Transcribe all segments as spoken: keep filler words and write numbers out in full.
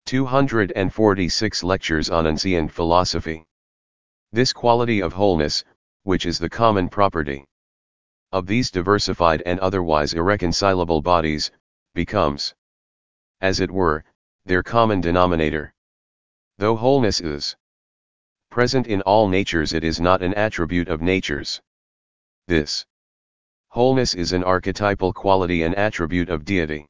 two hundred forty-six Lectures on Ancient Philosophy. This quality of wholeness, which is the common property of these diversified and otherwise irreconcilable bodies, becomes, as it were, their common denominator. Though wholeness is present in all natures, it is not an attribute of natures. This wholeness is an archetypal quality and attribute of deity.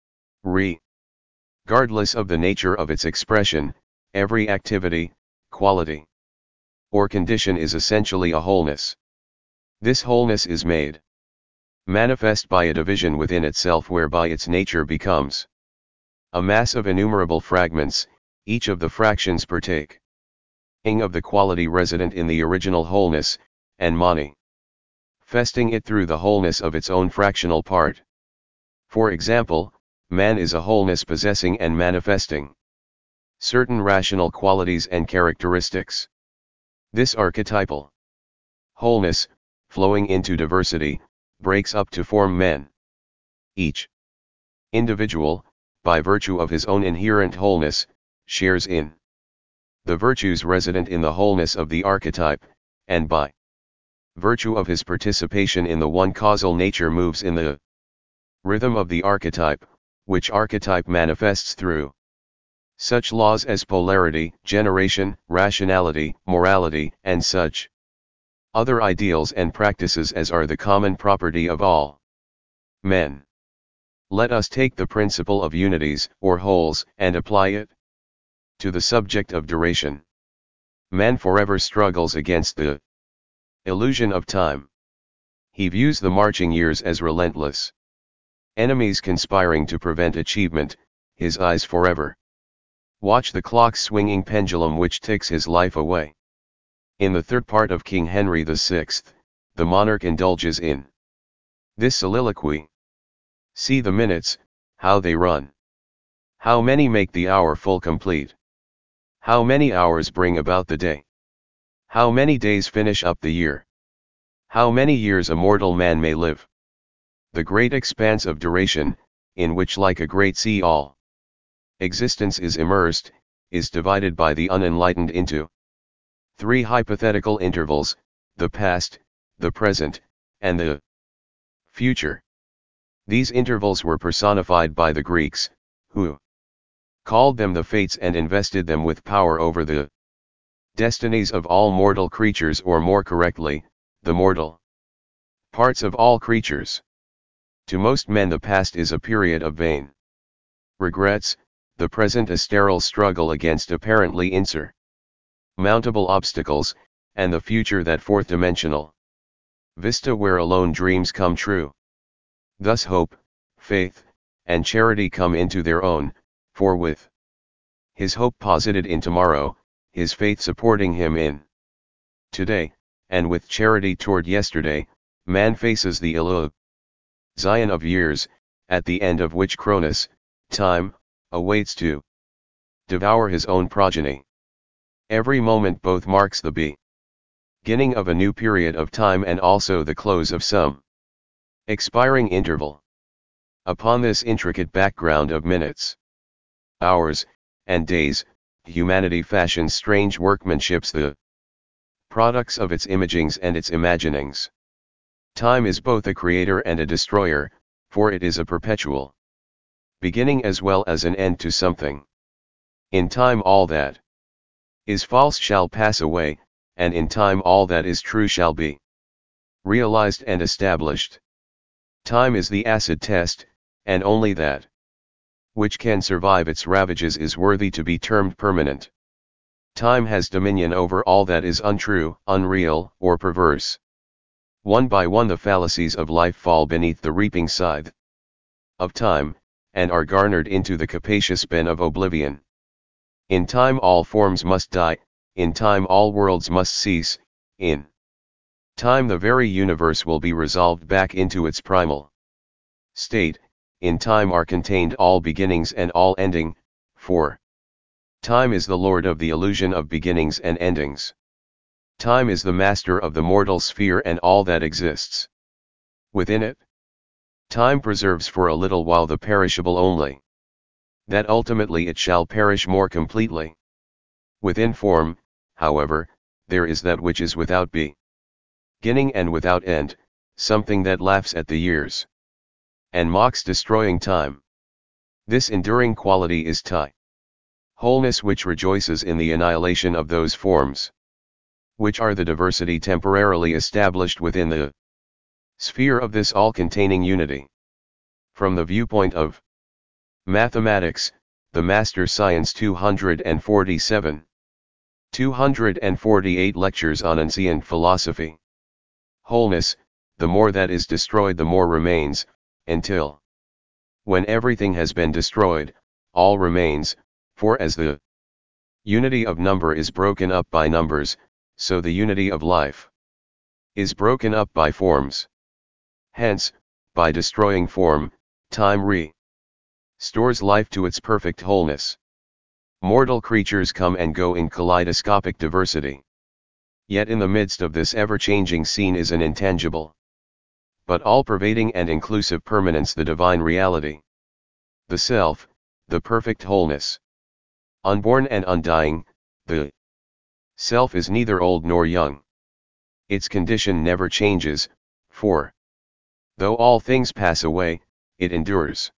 Regardless of the nature of its expression, every activity, quality, or condition is essentially a wholeness. This wholeness is made manifest by a division within itself, whereby its nature becomes a mass of innumerable fragments, each of the fractions partaking of the quality resident in the original wholeness, and manifesting it through the wholeness of its own fractional part. For example, man is a wholeness possessing and manifesting certain rational qualities and characteristics. This archetypal wholeness, flowing into diversity, breaks up to form men. Each individual, by virtue of his own inherent wholeness, shares in the virtues resident in the wholeness of the archetype, and by virtue of his participation in the one causal nature moves in the rhythm of the archetype, which archetype manifests through such laws as polarity, generation, rationality, morality, and such other ideals and practices as are the common property of all men. Let us take the principle of unities, or wholes, and apply it to the subject of duration. Man forever struggles against the illusion of time. He views the marching years as relentless enemies conspiring to prevent achievement. His eyes forever watch the clock's swinging pendulum which ticks his life away. In the third part of King Henry the Sixth, the monarch indulges in this soliloquy. See the minutes, how they run. How many make the hour full complete? How many hours bring about the day? How many days finish up the year? How many years a mortal man may live? The great expanse of duration, in which like a great sea all existence is immersed, is divided by the unenlightened into three hypothetical intervals: the past, the present, and the future. These intervals were personified by the Greeks, who called them the Fates and invested them with power over the destinies of all mortal creatures, or more correctly, the mortal parts of all creatures. To most men the past is a period of vain regrets, the present a sterile struggle against apparently insurmountable obstacles, and the future that fourth-dimensional vista where alone dreams come true. Thus hope, faith, and charity come into their own, for with his hope posited in tomorrow, his faith supporting him in today, and with charity toward yesterday, man faces the illusion of years, at the end of which Cronus, time, awaits to devour his own progeny. Every moment both marks the beginning of a new period of time and also the close of some expiring interval. Upon this intricate background of minutes, hours, and days, humanity fashions strange workmanships, the products of its imagings and its imaginings. Time is both a creator and a destroyer, for it is a perpetual beginning as well as an end to something. In time all that is false shall pass away, and in time all that is true shall be realized and established. Time is the acid test, and only that which can survive its ravages is worthy to be termed permanent. Time has dominion over all that is untrue, unreal, or perverse. One by one the fallacies of life fall beneath the reaping scythe of time, and are garnered into the capacious bin of oblivion. In time all forms must die, in time all worlds must cease, in time the very universe will be resolved back into its primal state, in time are contained all beginnings and all ending, for time is the lord of the illusion of beginnings and endings. Time is the master of the mortal sphere and all that exists within it. Time preserves for a little while the perishable only. that ultimately it shall perish more completely. Within form, however, there is that which is without beginning and without end, something that laughs at the years and mocks destroying time. This enduring quality is Ti. Wholeness which rejoices in the annihilation of those forms, which are the diversity temporarily established within the sphere of this all-containing unity. From the viewpoint of mathematics, the Master Science two hundred forty-seven. two hundred forty-eight Lectures on Ancient Philosophy. Wholeness, the more that is destroyed the more remains, until, when everything has been destroyed, all remains, for as the unity of number is broken up by numbers, so the unity of life is broken up by forms. Hence, by destroying form, time restores life to its perfect wholeness. Mortal creatures come and go in kaleidoscopic diversity. Yet in the midst of this ever-changing scene is an intangible, but all-pervading and inclusive permanence, the divine reality. The self, the perfect wholeness. Unborn and undying, the self is neither old nor young. Its condition never changes, for, though all things pass away, it endures.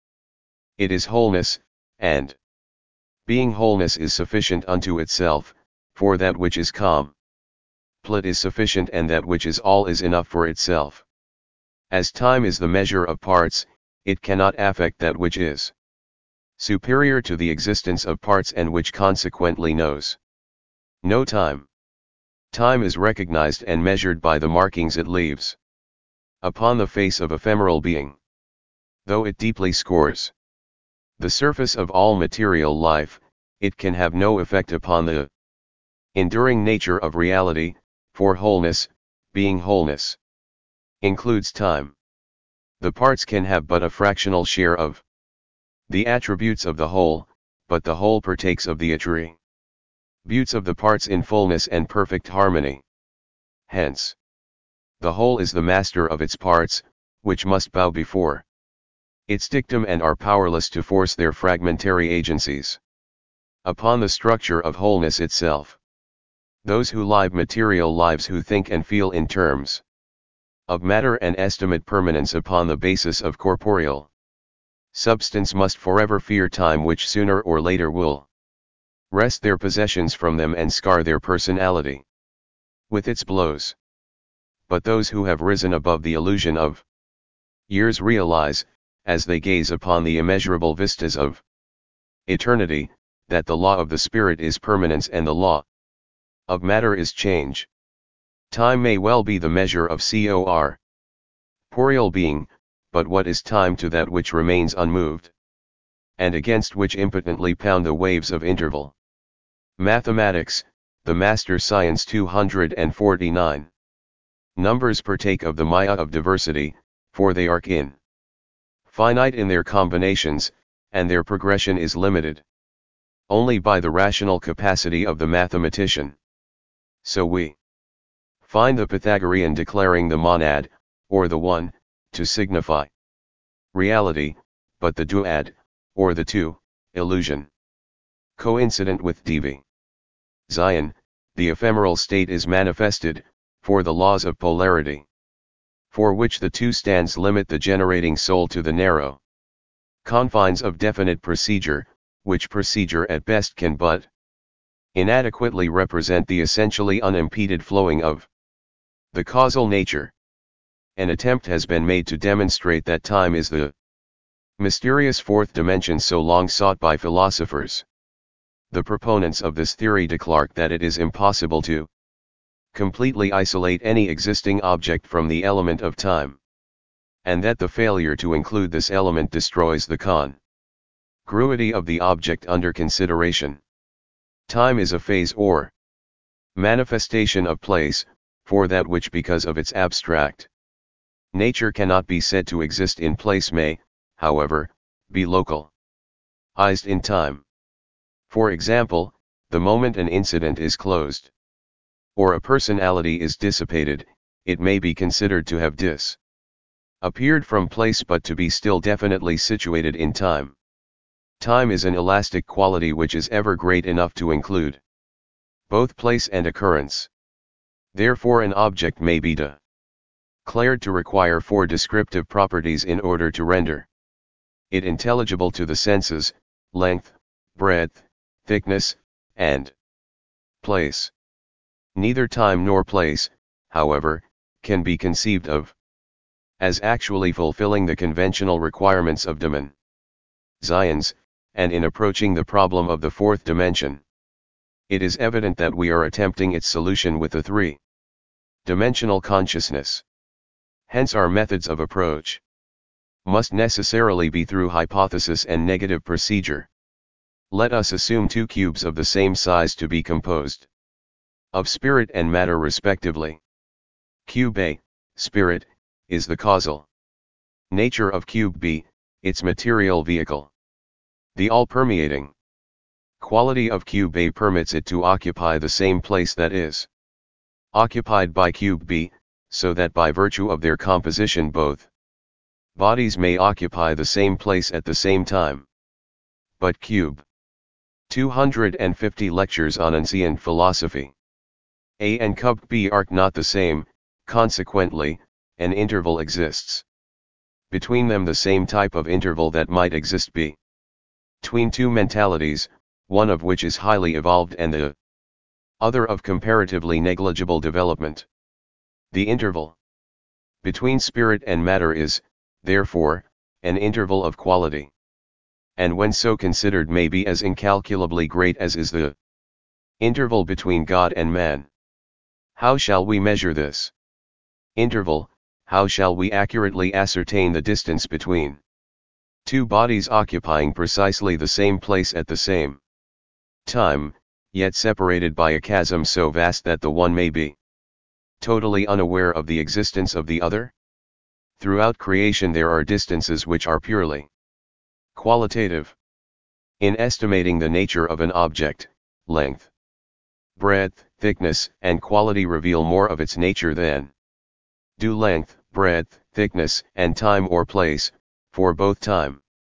It is wholeness, and being wholeness is sufficient unto itself, for that which is complete is sufficient, and that which is all is enough for itself. As time is the measure of parts, it cannot affect that which is superior to the existence of parts and which consequently knows no time. Time is recognized and measured by the markings it leaves upon the face of ephemeral being. Though it deeply scores the surface of all material life, it can have no effect upon the enduring nature of reality, for wholeness, being wholeness, includes time. The parts can have but a fractional share of the attributes of the whole, but the whole partakes of the attributes of the parts in fullness and perfect harmony. Hence, the whole is the master of its parts, which must bow before its dictum and are powerless to force their fragmentary agencies upon the structure of wholeness itself. Those who live material lives, who think and feel in terms of matter and estimate permanence upon the basis of corporeal substance, must forever fear time, which sooner or later will wrest their possessions from them and scar their personality with its blows. But those who have risen above the illusion of years realize, as they gaze upon the immeasurable vistas of eternity, that the law of the spirit is permanence and the law of matter is change. Time may well be the measure of corporeal being, but what is time to that which remains unmoved, and against which impotently pound the waves of interval? Mathematics, the Master Science two hundred forty-nine. Numbers partake of the maya of diversity, for they are infinite in their combinations, and their progression is limited only by the rational capacity of the mathematician. So we find the Pythagorean declaring the monad, or the one, to signify reality, but the duad, or the two, illusion. Coincident with Divi Zion, the ephemeral state is manifested, for the laws of polarity, for which the two stands limit the generating soul to the narrow confines of definite procedure, which procedure at best can but inadequately represent the essentially unimpeded flowing of the causal nature. An attempt has been made to demonstrate that time is the mysterious fourth dimension so long sought by philosophers. The proponents of this theory declare that it is impossible to completely isolate any existing object from the element of time, and that the failure to include this element destroys the congruity of the object under consideration. Time is a phase or manifestation of place, for that which because of its abstract nature cannot be said to exist in place may, however, be localized in time. For example, the moment an incident is closed, or a personality is dissipated, it may be considered to have disappeared from place but to be still definitely situated in time. Time is an elastic quality which is ever great enough to include both place and occurrence. Therefore an object may be declared to require four descriptive properties in order to render it intelligible to the senses: length, breadth, thickness, and place. Neither time nor place, however, can be conceived of as actually fulfilling the conventional requirements of dimensions, and in approaching the problem of the fourth dimension, it is evident that we are attempting its solution with a three-dimensional consciousness. Hence our methods of approach must necessarily be through hypothesis and negative procedure. Let us assume two cubes of the same size to be composed of spirit and matter respectively. Cube A, spirit, is the causal nature of cube B, its material vehicle. The all-permeating quality of cube A permits it to occupy the same place that is occupied by cube B, so that by virtue of their composition both bodies may occupy the same place at the same time. But cube two hundred fifty lectures on ancient philosophy. A and cube B are not the same, consequently, an interval exists between them, the same type of interval that might exist be between two mentalities, one of which is highly evolved and the other of comparatively negligible development. The interval between spirit and matter is, therefore, an interval of quality, and when so considered may be as incalculably great as is the interval between God and man. How shall we measure this interval? How shall we accurately ascertain the distance between two bodies occupying precisely the same place at the same time, yet separated by a chasm so vast that the one may be totally unaware of the existence of the other? Throughout creation there are distances which are purely qualitative. In estimating the nature of an object, length, breadth, thickness, and quality reveal more of its nature than do length, breadth, thickness, and time or place, for both time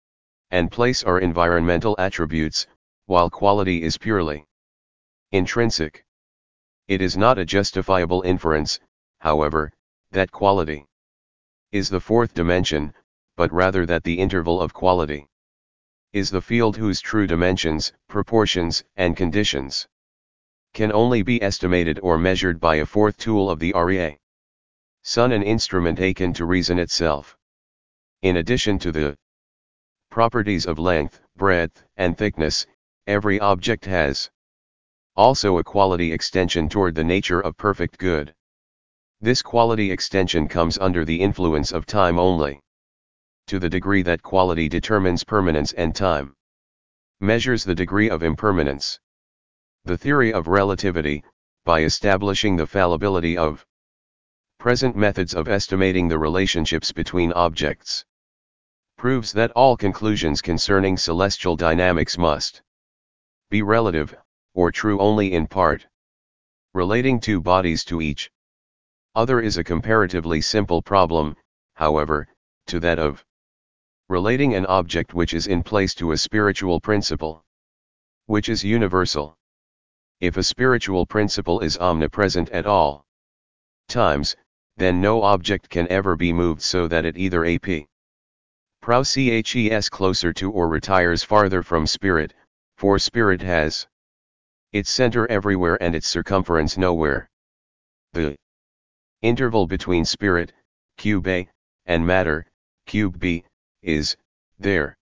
and place are environmental attributes, while quality is purely intrinsic. It is not a justifiable inference, however, that quality is the fourth dimension, but rather that the interval of quality is the field whose true dimensions, proportions, and conditions can only be estimated or measured by a fourth tool of the Arya Sun, an instrument akin to reason itself. In addition to the properties of length, breadth, and thickness, every object has also a quality extension toward the nature of perfect good. This quality extension comes under the influence of time only. To the degree that quality determines permanence and time measures the degree of impermanence. The theory of relativity, by establishing the fallibility of present methods of estimating the relationships between objects, proves that all conclusions concerning celestial dynamics must be relative, or true only in part. Relating two bodies to each other is a comparatively simple problem, however, to that of relating an object which is in place to a spiritual principle, which is universal. If a spiritual principle is omnipresent at all times, then no object can ever be moved so that it either ap proceeds closer to or retires farther from spirit, for spirit has its center everywhere and its circumference nowhere. The interval between spirit, cube A, and matter, cube B, is, there,